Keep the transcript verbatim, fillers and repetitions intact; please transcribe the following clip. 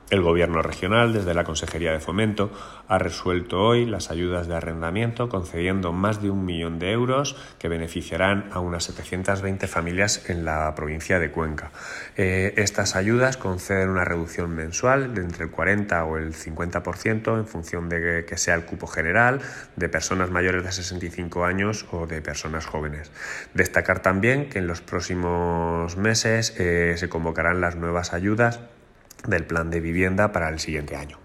El Gobierno regional, desde la Consejería de Fomento, ha resuelto hoy las ayudas de arrendamiento concediendo más de un millón de euros que beneficiarán a unas setecientas veinte familias en la provincia de Cuenca. Eh, estas ayudas conceden una reducción mensual de entre el cuarenta o el cincuenta por ciento en función de que sea el cupo general, de personas mayores de sesenta y cinco años o de personas jóvenes. Destacar también que en los próximos meses eh, se convocarán las nuevas ayudas del plan de vivienda para el siguiente año.